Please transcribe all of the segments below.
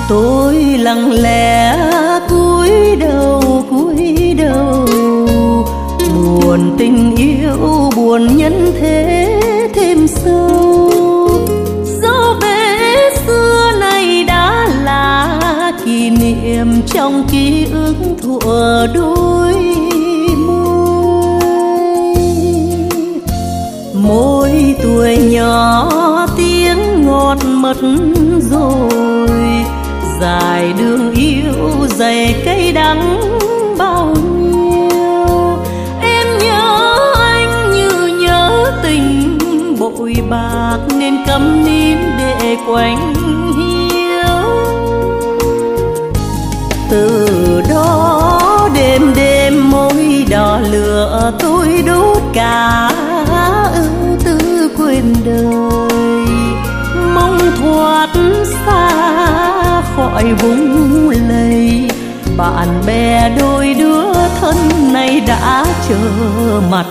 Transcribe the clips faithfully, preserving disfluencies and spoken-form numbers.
Tôi lặng lẽ cúi đầu cúi đầu, buồn tình yêu buồn nhân thế thêm sâu. Dấu vết xưa này đã là kỷ niệm trong ký ức thuở đôi môi. Môi tuổi nhỏ tiếng ngọt mật rồi, dài đường yêu dày cây đắng bao nhiêu. Em nhớ anh như nhớ tình bội bạc, nên câm nín để quạnh hiu. Từ đó đêm đêm môi đỏ lửa tôi đốt cả ưu tư quên đời. Mong thoát xa khỏi vùng lầy, bạn bè đôi đứa thân này đã trở mặt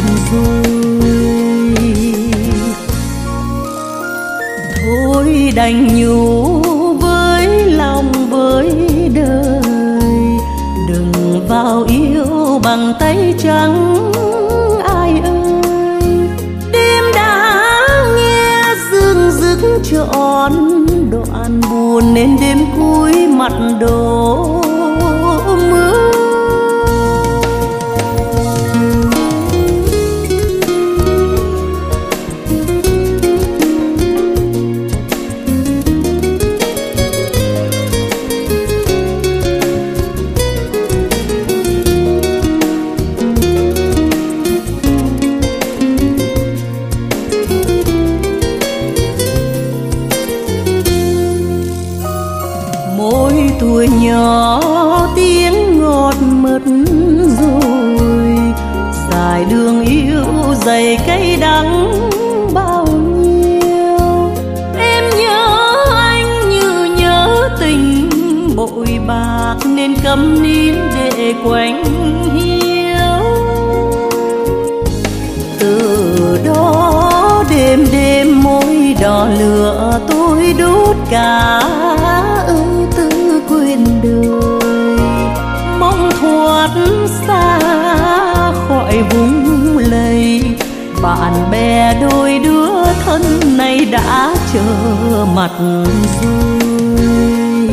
rồi. Thôi đành nhủ với lòng với đời, đừng vào yêu bằng tay trắng ai ơi. Đêm đã nghe dương dứt trọn đoạn buồn, nên đêm cuối mặt đổ mưa. Tuổi nhỏ tiếng ngọt mật rồi, dài đường yêu dày cây đắng bao nhiêu. Em nhớ anh như nhớ tình bội bạc, nên câm nín để quạnh hiu. Từ đó đêm đêm môi đỏ lửa tôi đốt cả ưu tư quên đời. Mong thoát xa khỏi vùng lầy, bạn bè đôi đứa thân này đã trở mặt rồi.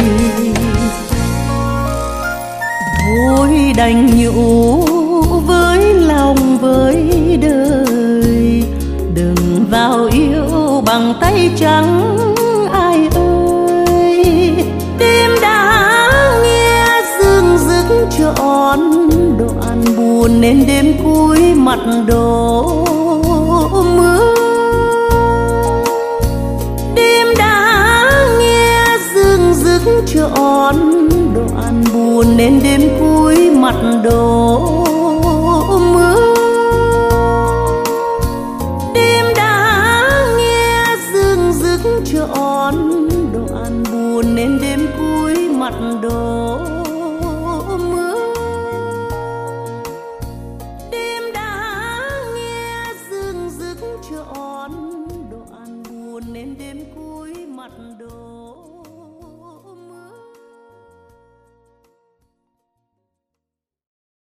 Thôi đành nhủ với lòng với đời, đừng vào yêu bằng tay trắng ai ơi. Đêm đã nghe dương dứt trọn đoạn buồn, nên đêm cuối mặt đổ mưa. Đêm đã nghe dương dứt trọn đoạn buồn, nên đêm cuối mặt đổ mưa. Đêm đã nghe dương dứt trọn đoạn buồn, nên đêm cuối mặt đổ mưa. Đêm đã nghe dương dứt trọn đoạn buồn, nên đêm cuối mặt đổ